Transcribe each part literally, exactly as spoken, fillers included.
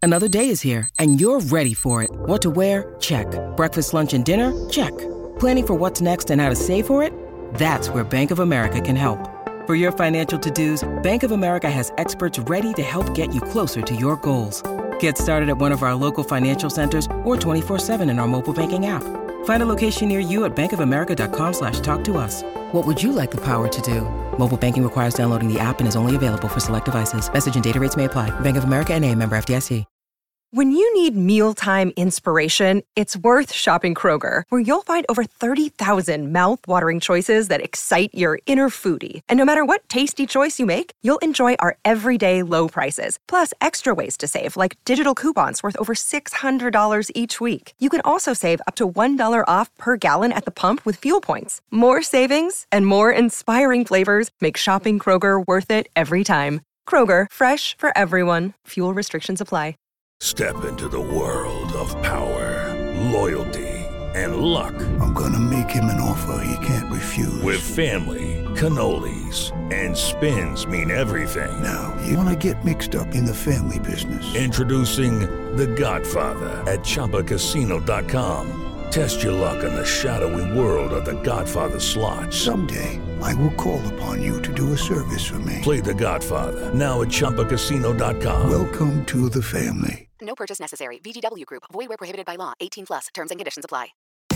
Another day is here, and you're ready for it. What to wear? Check. Breakfast, lunch, and dinner? Check. Planning for what's next and how to save for it? That's where Bank of America can help. For your financial to-dos, Bank of America has experts ready to help get you closer to your goals. Get started at one of our local financial centers or twenty-four seven in our mobile banking app. Find a location near you at bankofamerica.com slash talk to us. What would you like the power to do? Mobile banking requires downloading the app and is only available for select devices. Message and data rates may apply. Bank of America N A, member F D I C. When you need mealtime inspiration, it's worth shopping Kroger, where you'll find over thirty thousand mouth-watering choices that excite your inner foodie. And no matter what tasty choice you make, you'll enjoy our everyday low prices, plus extra ways to save, like digital coupons worth over six hundred dollars each week. You can also save up to one dollar off per gallon at the pump with fuel points. More savings and more inspiring flavors make shopping Kroger worth it every time. Kroger, fresh for everyone. Fuel restrictions apply. Step into the world of power, loyalty, and luck. I'm gonna make him an offer he can't refuse. With family, cannolis, and spins mean everything. Now, you wanna get mixed up in the family business. Introducing The Godfather at Chumba Casino dot com. Test your luck in the shadowy world of The Godfather slot. Someday, I will call upon you to do a service for me. Play The Godfather, now at Chumba Casino dot com. Welcome to the family. No purchase necessary. V G W Group. Void where prohibited by law. eighteen plus. Terms and conditions apply.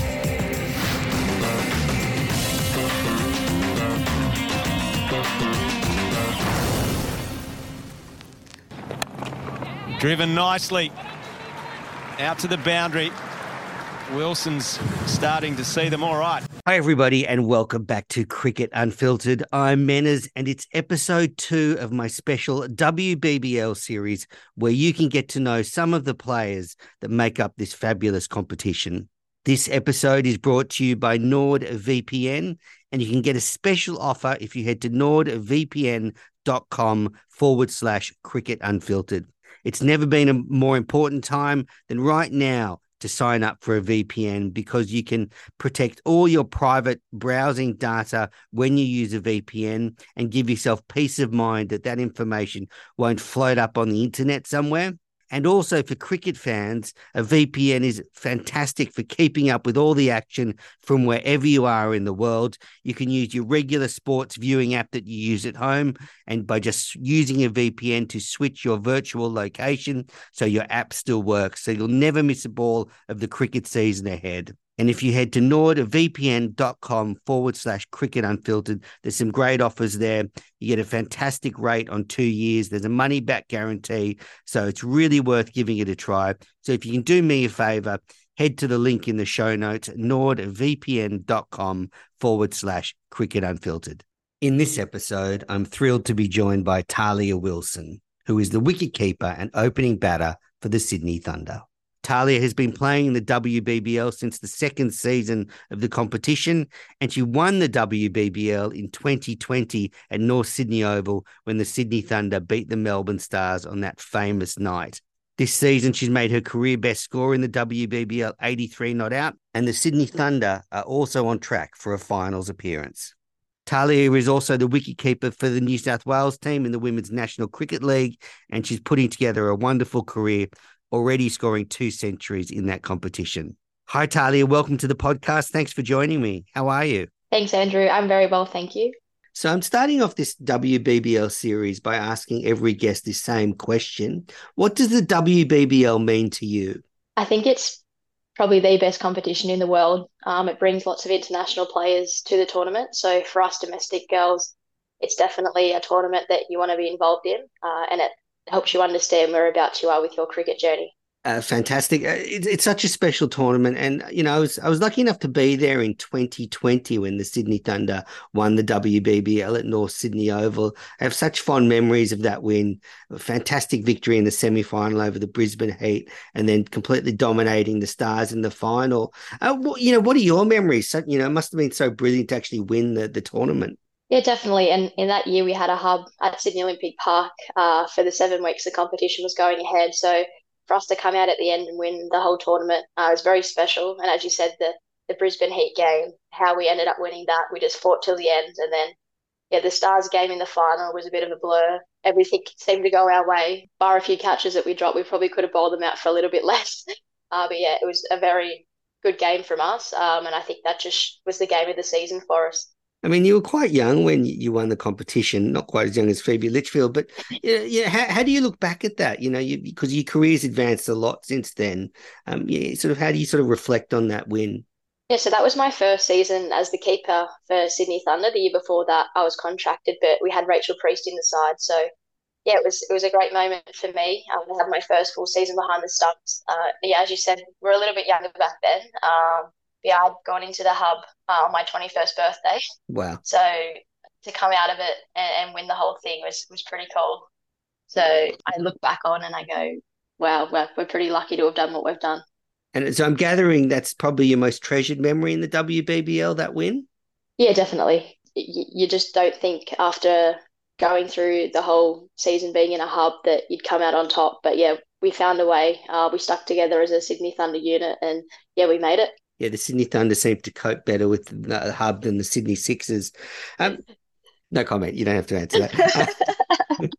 Driven nicely out to the boundary. Wilson's starting to see them all right. Hi, everybody, and welcome back to Cricket Unfiltered. I'm Menners, and it's episode two of my special W B B L series, where you can get to know some of the players that make up this fabulous competition. This episode is brought to you by NordVPN, and you can get a special offer if you head to nordvpn.com forward slash cricket unfiltered. It's never been a more important time than right now to sign up for a V P N, because you can protect all your private browsing data when you use a V P N and give yourself peace of mind that that information won't float up on the internet somewhere. And also for cricket fans, a V P N is fantastic for keeping up with all the action from wherever you are in the world. You can use your regular sports viewing app that you use at home, and by just using a V P N to switch your virtual location so your app still works, so you'll never miss a ball of the cricket season ahead. And if you head to nordvpn.com forward slash cricket unfiltered, there's some great offers there. You get a fantastic rate on two years. There's a money back guarantee. So it's really worth giving it a try. So if you can do me a favor, head to the link in the show notes, nordvpn.com forward slash cricket unfiltered. In this episode, I'm thrilled to be joined by Tahlia Wilson, who is the wicketkeeper and opening batter for the Sydney Thunder. Tahlia has been playing in the W B B L since the second season of the competition, and she won the W B B L in twenty twenty at North Sydney Oval when the Sydney Thunder beat the Melbourne Stars on that famous night. This season, she's made her career best score in the W B B L, eighty-three not out, and the Sydney Thunder are also on track for a finals appearance. Tahlia is also the wicketkeeper for the New South Wales team in the Women's National Cricket League, and she's putting together a wonderful career, already scoring two centuries in that competition. Hi, Tahlia. Welcome to the podcast. Thanks for joining me. How are you? Thanks, Andrew. I'm very well, thank you. So I'm starting off this W B B L series by asking every guest this same question. What does the W B B L mean to you? I think it's probably the best competition in the world. Um, it brings lots of international players to the tournament. So for us domestic girls, it's definitely a tournament that you want to be involved in, uh, and it helps you understand whereabouts you are with your cricket journey. Uh, fantastic. Uh, it, it's such a special tournament. And, you know, I was, I was lucky enough to be there in twenty twenty when the Sydney Thunder won the W B B L at North Sydney Oval. I have such fond memories of that win. A fantastic victory in the semi-final over the Brisbane Heat, and then completely dominating the Stars in the final. Uh, what, you know, what are your memories? So, you know, it must have been so brilliant to actually win the, the tournament. Yeah, definitely. And in that year, we had a hub at Sydney Olympic Park uh, for the seven weeks the competition was going ahead. So for us to come out at the end and win the whole tournament uh, was very special. And as you said, the, the Brisbane Heat game, how we ended up winning that, we just fought till the end. And then yeah, the Stars game in the final was a bit of a blur. Everything seemed to go our way. Bar a few catches that we dropped, we probably could have bowled them out for a little bit less. Uh, but yeah, it was a very good game from us. Um, and I think that just was the game of the season for us. I mean, you were quite young when you won the competition, not quite as young as Phoebe Litchfield, but yeah, you know, how, how do you look back at that? You know, you, because your career's advanced a lot since then. Um, yeah, sort of, how do you sort of reflect on that win? Yeah, so that was my first season as the keeper for Sydney Thunder. The year before that, I was contracted, but we had Rachel Priest in the side. So yeah, it was it was a great moment for me. Um, I had my first full season behind the stumps. Uh, yeah, as you said, we're a little bit younger back then. Um, yeah, I'd gone into the hub uh, on my twenty-first birthday. Wow. So to come out of it and, and win the whole thing was, was pretty cool. So I look back on and I go, wow, we're, we're pretty lucky to have done what we've done. And so I'm gathering that's probably your most treasured memory in the W B B L, that win? Yeah, definitely. You, you just don't think after going through the whole season being in a hub that you'd come out on top. But yeah, we found a way. Uh, we stuck together as a Sydney Thunder unit and yeah, we made it. Yeah, the Sydney Thunder seemed to cope better with the hub than the Sydney Sixers. Um, no comment. You don't have to answer that.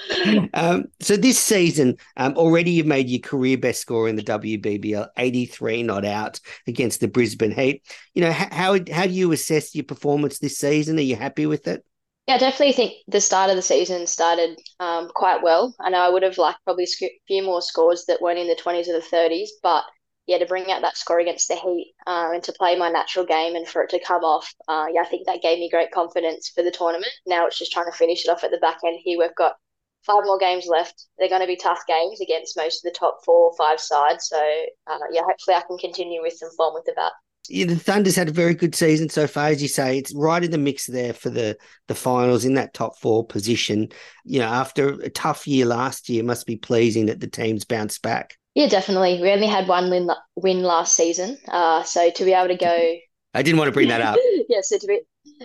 um, so this season, um, already you've made your career best score in the W B B L, eighty-three not out against the Brisbane Heat. You know, how how do you assess your performance this season? Are you happy with it? Yeah, I definitely think the start of the season started um, quite well. I know I would have liked probably a few more scores that weren't in the twenties or the thirties, but yeah, to bring out that score against the Heat uh, and to play my natural game and for it to come off, uh, yeah, I think that gave me great confidence for the tournament. Now it's just trying to finish it off at the back end here. We've got five more games left. They're going to be tough games against most of the top four or five sides. So, uh, yeah, hopefully I can continue with some form with the bat. Yeah, the Thunder's had a very good season so far, as you say. It's right in the mix there for the, the finals in that top four position. You know, after a tough year last year, it must be pleasing that the team's bounced back. Yeah, definitely. We only had one win, win last season. Uh, so to be able to go... I didn't want to bring that up. yeah, so to be...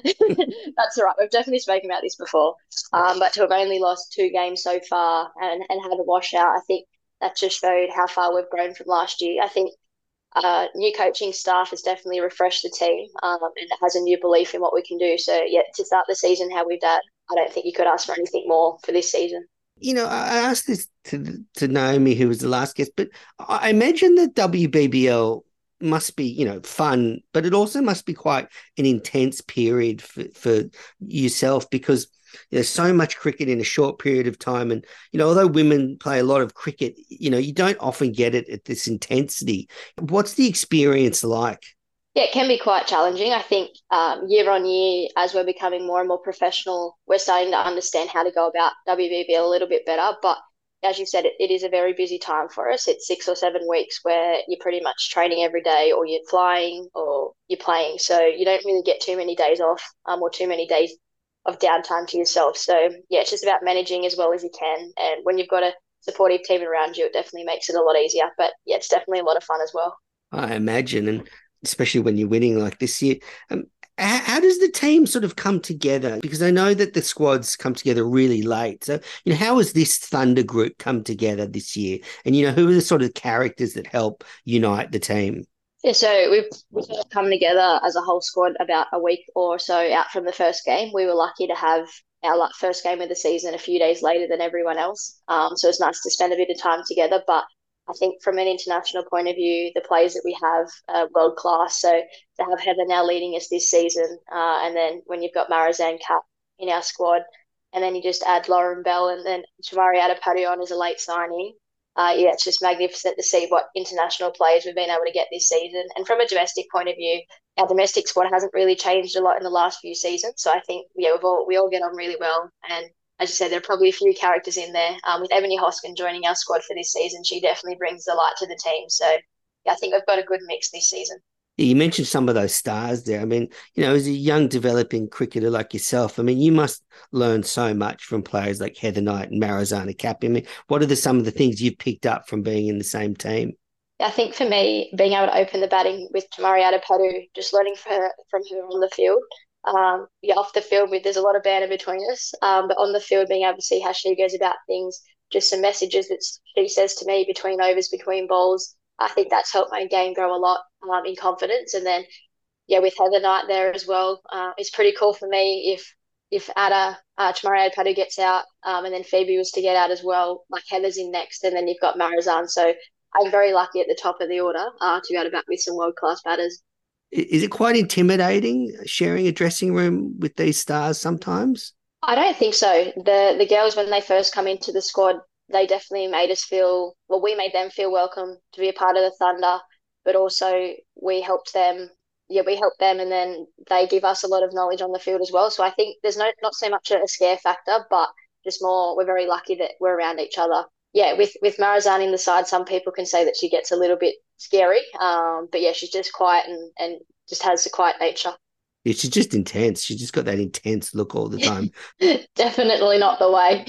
That's all right. We've definitely spoken about this before. Um, but to have only lost two games so far and, and had a washout, I think that just showed how far we've grown from last year. I think uh, new coaching staff has definitely refreshed the team um, and has a new belief in what we can do. So, yeah, to start the season how we've done, I don't think you could ask for anything more for this season. You know, I asked this to to Naomi, who was the last guest, but I imagine the W B B L must be, you know, fun, but it also must be quite an intense period for, for yourself because there's so much cricket in a short period of time. And, you know, although women play a lot of cricket, you know, you don't often get it at this intensity. What's the experience like? Yeah, it can be quite challenging. I think um, year on year, as we're becoming more and more professional, we're starting to understand how to go about W B B L a little bit better. But as you said, it, it is a very busy time for us. It's six or seven weeks where you're pretty much training every day or you're flying or you're playing. So you don't really get too many days off um, or too many days of downtime to yourself. So, yeah, it's just about managing as well as you can. And when you've got a supportive team around you, it definitely makes it a lot easier. But, yeah, it's definitely a lot of fun as well. I imagine, and especially when you're winning like this year. Um, how, how does the team sort of come together? Because I know that the squads come together really late. So, you know, how has this Thunder group come together this year? And, you know, who are the sort of characters that help unite the team? Yeah, so we've, we've come together as a whole squad about a week or so out from the first game. We were lucky to have our first game of the season a few days later than everyone else. Um, so it's nice to spend a bit of time together. But I think from an international point of view, the players that we have are world class. So to have Heather now leading us this season, uh, and then when you've got Marizanne Kapp in our squad, and then you just add Lauren Bell and then Chamari Adapati on as a late signing, uh, yeah, it's just magnificent to see what international players we've been able to get this season. And from a domestic point of view, our domestic squad hasn't really changed a lot in the last few seasons. So I think, yeah, we've all, we all get on really well. And as you said, there are probably a few characters in there. Um, with Ebony Hoskin joining our squad for this season, she definitely brings the light to the team. So, yeah, I think we've got a good mix this season. You mentioned some of those stars there. I mean, you know, as a young developing cricketer like yourself, I mean, you must learn so much from players like Heather Knight and Marizanne Kapp. I mean, what are the, some of the things you've picked up from being in the same team? I think for me, being able to open the batting with Chamari Adapati, just learning from her, from her on the field. Um, yeah, off the field, with there's a lot of banter between us, um, but on the field, being able to see how she goes about things, just some messages that she says to me between overs, between bowls, I think that's helped my game grow a lot um, in confidence. And then, yeah, with Heather Knight there as well, uh, it's pretty cool for me if if Ada, uh, Tamari Padu gets out, um, and then Phoebe was to get out as well, like Heather's in next, and then you've got Marizan. So I'm very lucky at the top of the order uh, to be able to back with some world-class batters. Is it quite intimidating sharing a dressing room with these stars sometimes? I don't think so. The the girls, when they first come into the squad, they definitely made us feel, well, we made them feel welcome to be a part of the Thunder, but also we helped them. Yeah, we help them, and then they give us a lot of knowledge on the field as well. So I think there's no not so much a scare factor, but just more we're very lucky that we're around each other. Yeah, with with Marizan in the side, some people can say that she gets a little bit scary, um, but yeah, she's just quiet and, and just has a quiet nature. Yeah, she's just intense. She's just got that intense look all the time. Definitely not the way.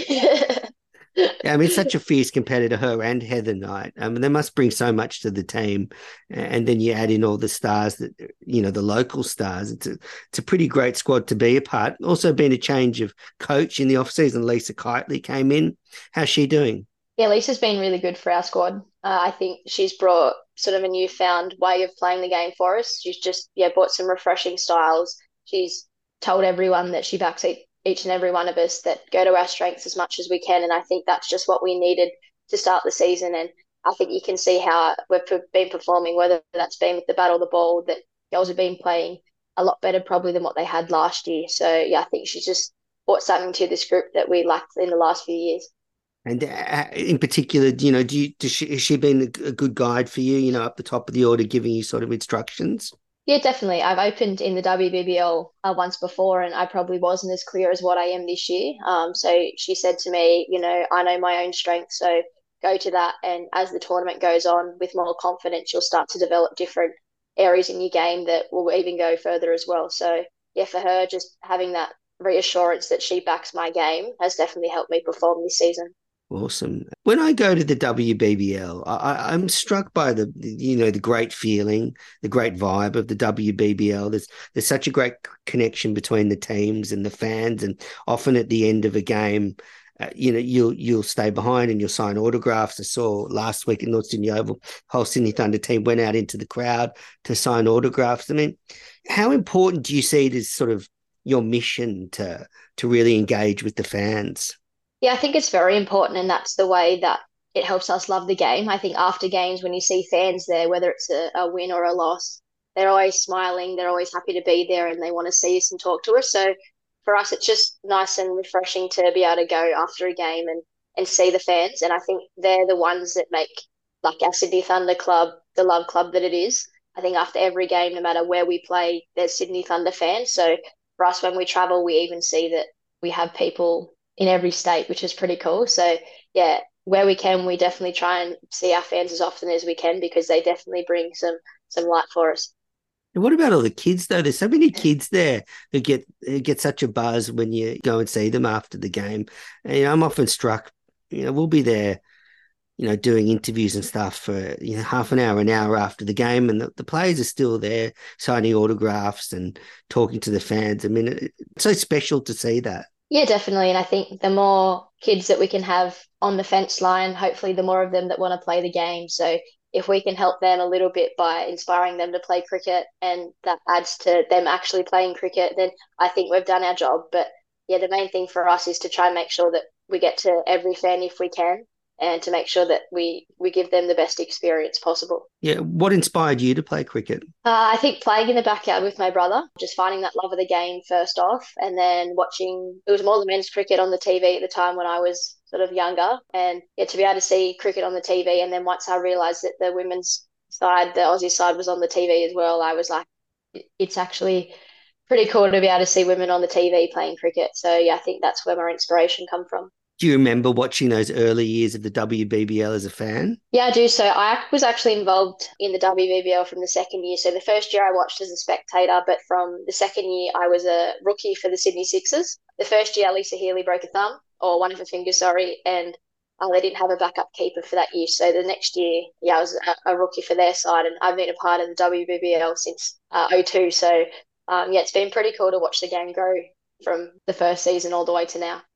Yeah, I mean, such a fierce competitor, her and Heather Knight. I mean, they must bring so much to the team. And then you add in all the stars that, you know, the local stars. It's a, it's a pretty great squad to be a part. Also been a change of coach in the off-season. Lisa Kitely came in. How's she doing? Yeah, Lisa's been really good for our squad. Uh, I think she's brought sort of a newfound way of playing the game for us. She's just, yeah, brought some refreshing styles. She's told everyone that she backs each, each and every one of us, that go to our strengths as much as we can. And I think that's just what we needed to start the season. And I think you can see how we've been performing, whether that's been with the battle of the ball, that girls have been playing a lot better probably than what they had last year. So, yeah, I think she's just brought something to this group that we lacked in the last few years. And uh, in particular, you know, do you, does she, has she been a good guide for you, you know, up the top of the order, giving you sort of instructions? Yeah, definitely. I've opened in the W B B L uh, once before, and I probably wasn't as clear as what I am this year. Um, so she said to me, you know, I know my own strengths, so go to that. And as the tournament goes on, with more confidence, you'll start to develop different areas in your game that will even go further as well. So, yeah, for her, just having that reassurance that she backs my game has definitely helped me perform this season. Awesome. When I go to the W B B L, I, I'm struck by the, you know, the great feeling, the great vibe of the W B B L. There's there's such a great connection between the teams and the fans, and often at the end of a game, uh, you know, you'll you'll stay behind and you'll sign autographs. I saw last week at North Sydney Oval, whole Sydney Thunder team went out into the crowd to sign autographs. I mean, how important do you see it as sort of your mission to to really engage with the fans? Yeah, I think it's very important, and that's the way that it helps us love the game. I think after games, when you see fans there, whether it's a, a win or a loss, they're always smiling, they're always happy to be there, and they want to see us and talk to us. So for us, it's just nice and refreshing to be able to go after a game and, and see the fans. And I think they're the ones that make, like, our Sydney Thunder club the love club that it is. I think after every game, no matter where we play, there's Sydney Thunder fans. So for us, when we travel, we even see that we have people in every state, which is pretty cool. So, yeah, where we can, we definitely try and see our fans as often as we can, because they definitely bring some some light for us. And what about all the kids, though? There's so many kids there who get who get such a buzz when you go and see them after the game. And, you know, I'm often struck, you know, we'll be there, you know, doing interviews and stuff for, you know, half an hour, an hour after the game, and the, the players are still there signing autographs and talking to the fans. I mean, it, it's so special to see that. Yeah, definitely. And I think the more kids that we can have on the fence line, hopefully the more of them that want to play the game. So if we can help them a little bit by inspiring them to play cricket, and that adds to them actually playing cricket, then I think we've done our job. But yeah, the main thing for us is to try and make sure that we get to every fan if we can, and to make sure that we, we give them the best experience possible. Yeah. What inspired you to play cricket? Uh, I think playing in the backyard with my brother, just finding that love of the game first off, and then watching, it was more the men's cricket on the T V at the time when I was sort of younger, and yeah, to be able to see cricket on the T V. And then once I realised that the women's side, the Aussie side, was on the T V as well, I was like, it's actually pretty cool to be able to see women on the T V playing cricket. So yeah, I think that's where my inspiration come from. Do you remember watching those early years of the W B B L as a fan? Yeah, I do. So I was actually involved in the W B B L from the second year. So the first year I watched as a spectator, but from the second year I was a rookie for the Sydney Sixers. The first year Lisa Healy broke a thumb, or one of her fingers, sorry, and uh, they didn't have a backup keeper for that year. So the next year, yeah, I was a, a rookie for their side, and I've been a part of the W B B L since uh, oh two. So um, yeah, it's been pretty cool to watch the game grow from the first season all the way to now.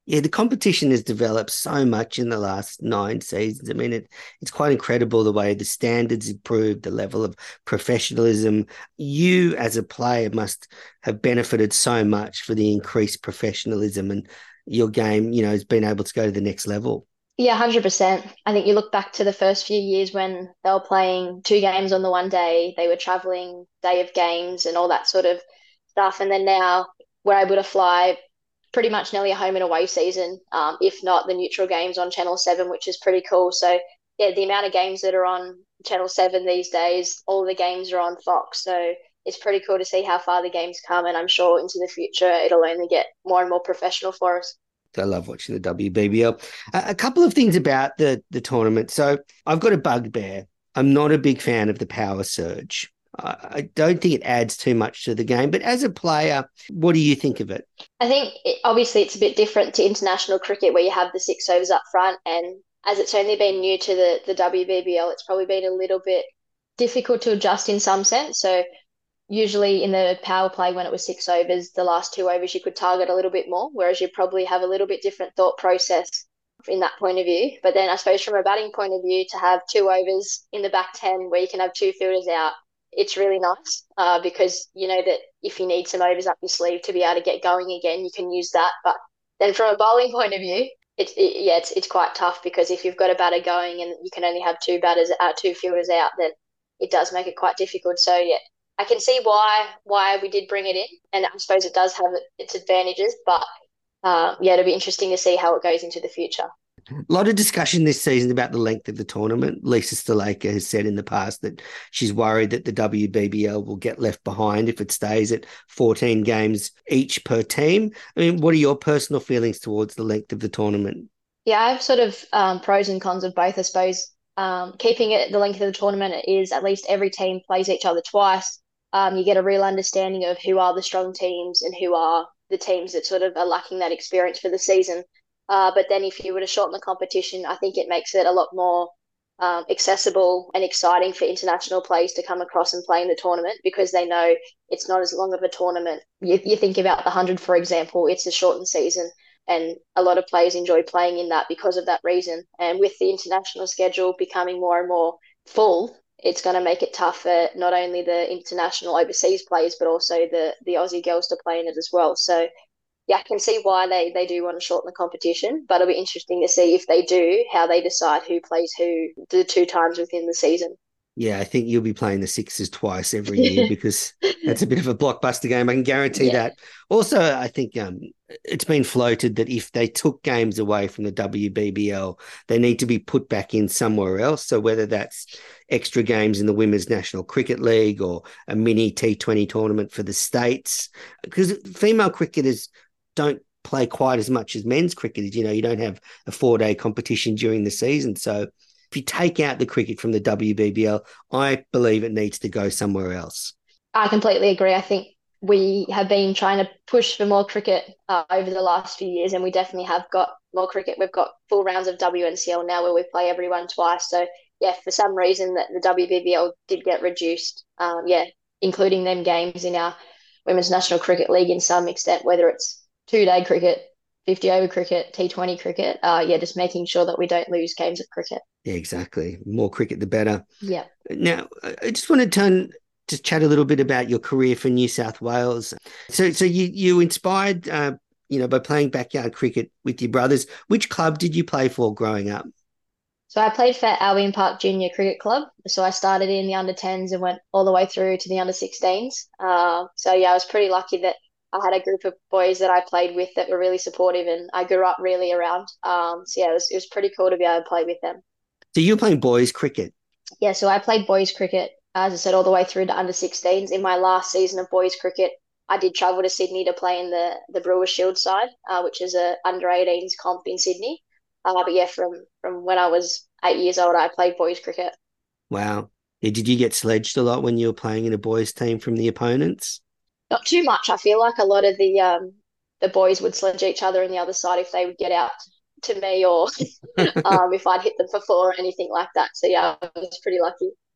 Yeah, the competition has developed so much in the last nine seasons. I mean, it, it's quite incredible the way the standards improved, the level of professionalism. You, as a player, must have benefited so much for the increased professionalism, and your game, you know, has been able to go to the next level. Yeah, one hundred percent. I think you look back to the first few years when they were playing two games on the one day, they were traveling day of games and all that sort of stuff. And then now we're able to fly pretty much nearly a home and away season, um, if not the neutral games on Channel seven, which is pretty cool. So, yeah, the amount of games that are on Channel seven these days, all the games are on Fox. So it's pretty cool to see how far the game's come. And I'm sure into the future, it'll only get more and more professional for us. I love watching the W B B L. Uh, a couple of things about the, the tournament. So I've got a bugbear. I'm not a big fan of the power surge. I don't think it adds too much to the game, but as a player, what do you think of it? I think it, obviously it's a bit different to international cricket where you have the six overs up front, and as it's only been new to the, the W B B L, it's probably been a little bit difficult to adjust in some sense. So usually in the power play when it was six overs, the last two overs you could target a little bit more, whereas you probably have a little bit different thought process in that point of view. But then I suppose from a batting point of view, to have two overs in the back ten where you can have two fielders out, it's really nice uh, because you know that if you need some overs up your sleeve to be able to get going again, you can use that. But then from a bowling point of view, it's it, yeah, it's it's quite tough because if you've got a batter going and you can only have two batters, uh, two fielders out, then it does make it quite difficult. So yeah, I can see why why we did bring it in, and I suppose it does have its advantages. But uh, yeah, it'll be interesting to see how it goes into the future. A lot of discussion this season about the length of the tournament. Lisa Sthalekar has said in the past that she's worried that the W B B L will get left behind if it stays at fourteen games each per team. I mean, what are your personal feelings towards the length of the tournament? Yeah, I have sort of um, pros and cons of both, I suppose. Um, keeping it the length of the tournament is at least every team plays each other twice. Um, you get a real understanding of who are the strong teams and who are the teams that sort of are lacking that experience for the season. Uh, but then if you were to shorten the competition, I think it makes it a lot more um, accessible and exciting for international players to come across and play in the tournament because they know it's not as long of a tournament. You, you think about the one hundred, for example, it's a shortened season and a lot of players enjoy playing in that because of that reason. And with the international schedule becoming more and more full, it's going to make it tough for not only the international overseas players, but also the, the Aussie girls to play in it as well. So yeah, I can see why they, they do want to shorten the competition, but it'll be interesting to see if they do, how they decide who plays who the two times within the season. Yeah, I think you'll be playing the Sixers twice every year because that's a bit of a blockbuster game. I can guarantee yeah. that. Also, I think um, it's been floated that if they took games away from the W B B L, they need to be put back in somewhere else. So whether that's extra games in the Women's National Cricket League or a mini T twenty tournament for the States, because female cricketers don't play quite as much as men's cricketers. You know, you don't have a four-day competition during the season. So if you take out the cricket from the W B B L, I believe it needs to go somewhere else. I completely agree. I think we have been trying to push for more cricket uh, over the last few years, and we definitely have got more cricket. We've got full rounds of W N C L now where we play everyone twice. So, yeah, for some reason that the W B B L did get reduced, um, yeah, including them games in our Women's National Cricket League in some extent, whether it's two-day cricket, fifty-over cricket, T twenty cricket, uh, yeah, just making sure that we don't lose games of cricket. Yeah, exactly. More cricket, the better. Yeah. Now, I just want to turn, just chat a little bit about your career for New South Wales. So, so you you inspired, uh, you know, by playing backyard cricket with your brothers. Which club did you play for growing up? So I played for Albion Park Junior Cricket Club. So I started in the under tens and went all the way through to the under sixteens. Uh, so yeah, I was pretty lucky that I had a group of boys that I played with that were really supportive, and I grew up really around. Um, so yeah, it was it was pretty cool to be able to play with them. So you were playing boys cricket? Yeah, so I played boys cricket, as I said, all the way through to under sixteens. In my last season of boys cricket, I did travel to Sydney to play in the the Brewers Shield side, uh, which is a under eighteens comp in Sydney. Uh, but yeah, from from when I was eight years old, I played boys cricket. Wow. Yeah, did you get sledged a lot when you were playing in a boys team from the opponents? Not too much. I feel like a lot of the um the boys would sledge each other on the other side if they would get out to me or um if I'd hit them for four or anything like that. So yeah, I was pretty lucky.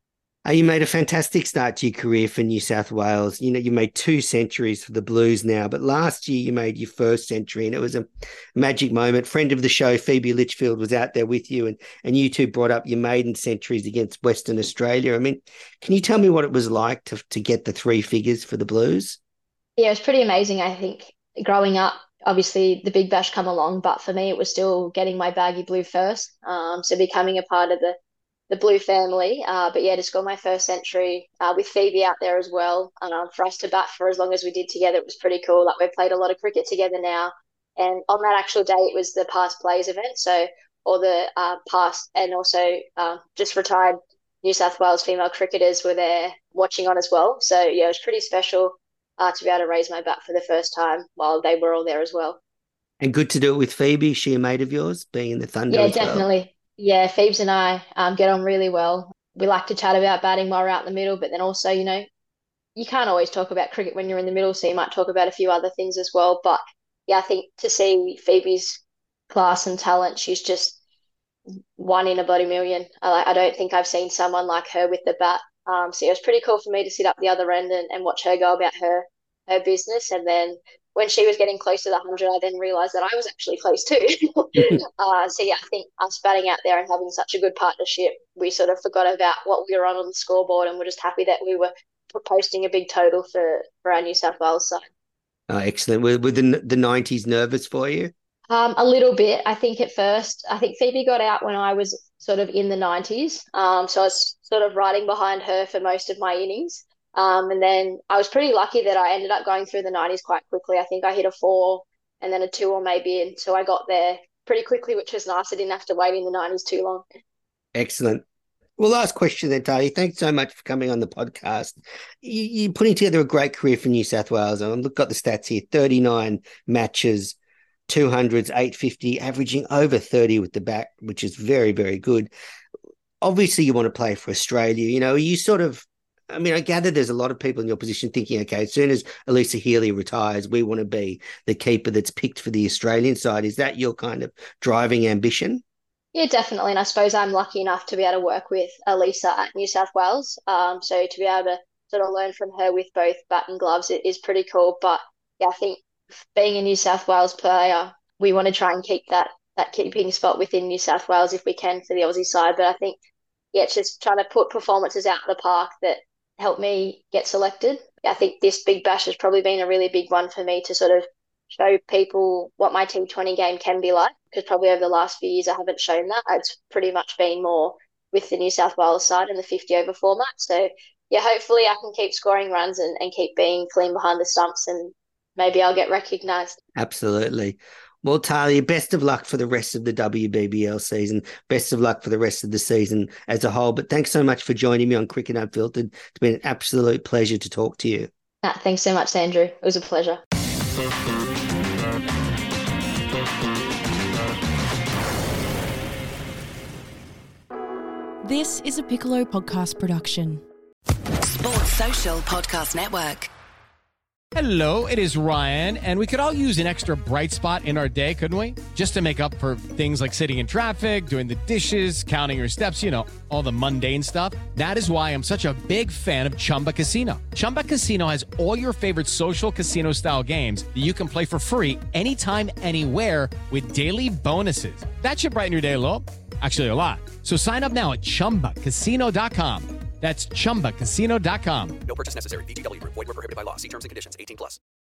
Uh, you made a fantastic start to your career for New South Wales. You know, you made two centuries for the Blues now, but last year you made your first century and it was a magic moment. Friend of the show, Phoebe Litchfield, was out there with you and, and you two brought up your maiden centuries against Western Australia. I mean, can you tell me what it was like to, to get the three figures for the Blues? Yeah, it was pretty amazing, I think. Growing up, obviously the Big Bash come along, but for me it was still getting my baggy blue first. Um, so becoming a part of the the Blue family. Uh, but yeah, to score my first century uh, with Phoebe out there as well. Um, for us to bat for as long as we did together, it was pretty cool. Like, we've played a lot of cricket together now. And on that actual day, it was the past players event. So, or the uh, past and also uh, just retired New South Wales female cricketers were there watching on as well. So yeah, it was pretty special uh, to be able to raise my bat for the first time while they were all there as well. And good to do it with Phoebe. Is she a mate of yours, being in the Thunder? Yeah, as well? definitely. Yeah, Phoebes and I um, get on really well. We like to chat about batting while we're out in the middle, but then also, you know, you can't always talk about cricket when you're in the middle, so you might talk about a few other things as well. But yeah, I think to see Phoebe's class and talent, she's just one in a bloody million. I, I don't think I've seen someone like her with the bat. Um, so it was pretty cool for me to sit up the other end and, and watch her go about her her business. And then when she was getting close to the one hundred, I then realised that I was actually close too. uh, so, yeah, I think us batting out there and having such a good partnership, we sort of forgot about what we were on on the scoreboard and we're just happy that we were posting a big total for, for our New South Wales side. Oh, excellent. Were, were the, the nineties nervous for you? Um, a little bit, I think, at first. I think Phoebe got out when I was sort of in the nineties. Um, so I was sort of riding behind her for most of my innings. Um, and then I was pretty lucky that I ended up going through the nineties quite quickly. I think I hit a four and then a two or maybe. And so I got there pretty quickly, which was nice. I didn't have to wait in the nineties too long. Excellent. Well, last question then, Tali. Thanks so much for coming on the podcast. You, you're putting together a great career for New South Wales. I've got the stats here, thirty-nine matches, two hundreds, eight fifty, averaging over thirty with the bat, which is very, very good. Obviously, you want to play for Australia. You know, are you sort of, I mean, I gather there's a lot of people in your position thinking, okay, as soon as Elisa Healy retires, we want to be the keeper that's picked for the Australian side. Is that your kind of driving ambition? Yeah, definitely. And I suppose I'm lucky enough to be able to work with Elisa at New South Wales. Um, so to be able to sort of learn from her with both bat and gloves, it is pretty cool. But yeah, I think being a New South Wales player, we want to try and keep that that keeping spot within New South Wales if we can for the Aussie side. But I think, yeah, it's just trying to put performances out of the park that help me get selected. I think this Big Bash has probably been a really big one for me to sort of show people what my T twenty game can be like, because probably over the last few years I haven't shown that. It's pretty much been more with the New South Wales side and the fifty over format. So, yeah, hopefully I can keep scoring runs and, and keep being clean behind the stumps and maybe I'll get recognised. Absolutely. Well, Talia, best of luck for the rest of the W B B L season. Best of luck for the rest of the season as a whole. But thanks so much for joining me on Cricket Unfiltered. It's been an absolute pleasure to talk to you. Ah, thanks so much, Andrew. It was a pleasure. This is a Piccolo podcast production. Sports Social Podcast Network. Hello, it is Ryan, and we could all use an extra bright spot in our day, couldn't we? Just to make up for things like sitting in traffic, doing the dishes, counting your steps, you know, all the mundane stuff. That is why I'm such a big fan of Chumba Casino. Chumba Casino has all your favorite social casino-style games that you can play for free anytime, anywhere with daily bonuses. That should brighten your day a little. Actually, a lot. So sign up now at chumba casino dot com. That's chumba casino dot com. No purchase necessary. V G W Group. Void where prohibited by law. See terms and conditions. eighteen plus.